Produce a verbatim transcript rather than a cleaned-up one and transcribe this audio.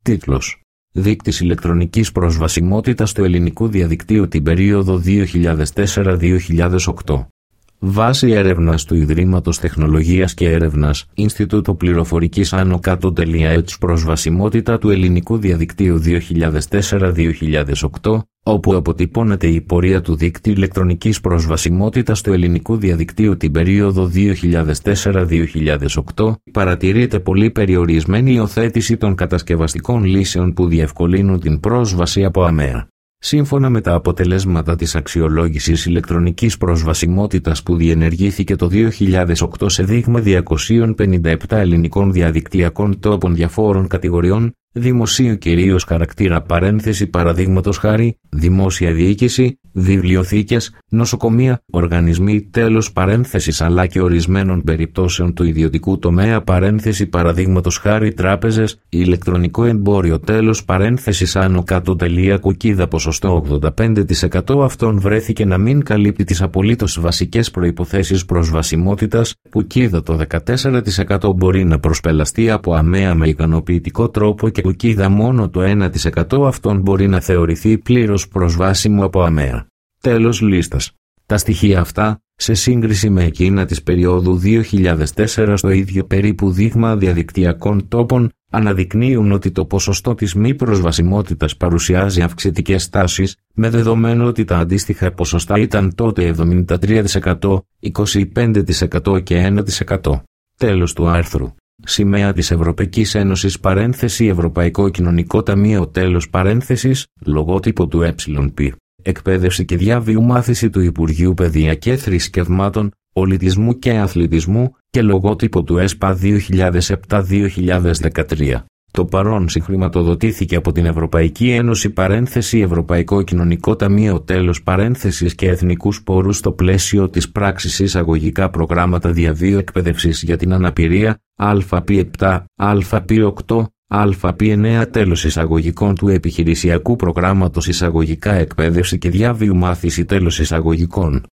Τίτλος: Δείκτης ηλεκτρονικής προσβασιμότητας του ελληνικού διαδικτύου την περίοδο δύο χιλιάδες τέσσερα με δύο χιλιάδες οκτώ. Βάση έρευνας του Ιδρύματος Τεχνολογίας και Έρευνας, Ινστιτούτο Πληροφορικής άνω κάτω.έτς προσβασιμότητα του ελληνικού διαδικτύου δύο χιλιάδες τέσσερα με δύο χιλιάδες οκτώ, όπου αποτυπώνεται η πορεία του δείκτη ηλεκτρονικής προσβασιμότητας του ελληνικού διαδικτύου την περίοδο δύο χιλιάδες τέσσερα με δύο χιλιάδες οκτώ, παρατηρείται πολύ περιορισμένη υιοθέτηση των κατασκευαστικών λύσεων που διευκολύνουν την πρόσβαση από ΑΜΕΑ. Σύμφωνα με τα αποτελέσματα της αξιολόγησης ηλεκτρονικής προσβασιμότητας που διενεργήθηκε το δύο χιλιάδες οκτώ σε δείγμα διακοσίων πενήντα επτά ελληνικών διαδικτυακών τόπων διαφόρων κατηγοριών, δημοσίου κυρίως χαρακτήρα παρένθεση παραδείγματος χάρη, δημόσια διοίκηση, βιβλιοθήκες, νοσοκομεία, οργανισμοί τέλος παρένθεσης αλλά και ορισμένων περιπτώσεων του ιδιωτικού τομέα παρένθεση παραδείγματος χάρη τράπεζες, ηλεκτρονικό εμπόριο τέλος παρένθεσης άνω κάτω τελεία κουκίδα ποσοστό ογδόντα πέντε τοις εκατό αυτών βρέθηκε να μην καλύπτει τις απολύτως βασικές προϋποθέσεις προσβασιμότητας, κουκίδα το δεκατέσσερα τοις εκατό μπορεί να προσπελαστεί από ΑΜΕΑ με ικανοποιητικό τρόπο και κουκίδα μόνο το ένα τοις εκατό αυτών μπορεί να θεωρηθεί πλήρως προσβάσιμο από ΑΜΕΑ. Τέλος λίστας. Τα στοιχεία αυτά, σε σύγκριση με εκείνα της περίοδου δύο χιλιάδες τέσσερα στο ίδιο περίπου δείγμα διαδικτυακών τόπων, αναδεικνύουν ότι το ποσοστό της μη προσβασιμότητας παρουσιάζει αυξητικές τάσεις, με δεδομένο ότι τα αντίστοιχα ποσοστά ήταν τότε εβδομήντα τρία τοις εκατό, είκοσι πέντε τοις εκατό και ένα τοις εκατό. Τέλος του άρθρου. Σημαία της Ευρωπαϊκής Ένωσης παρένθεση Ευρωπαϊκό Κοινωνικό Ταμείο τέλος παρένθεσης, λογότυπο του ΕΠ. Εκπαίδευση και διαβίου μάθηση του Υπουργείου Παιδεία και Θρησκευμάτων, Πολιτισμού και Αθλητισμού και λογότυπο του ΕΣΠΑ δύο χιλιάδες επτά με δύο χιλιάδες δεκατρία. Το παρόν συγχρηματοδοτήθηκε από την Ευρωπαϊκή Ένωση παρένθεση Ευρωπαϊκό Κοινωνικό Ταμείο τέλος παρένθεσης και εθνικούς πόρους στο πλαίσιο της πράξης εισαγωγικά προγράμματα διαβίου εκπαίδευσης για την αναπηρία, ΑΠ επτά, ΑΠ οκτώ, ΑΠ εννέα τέλος εισαγωγικών του επιχειρησιακού προγράμματος εισαγωγικά εκπαίδευση και διαβίου μάθηση τέλος εισαγωγικών.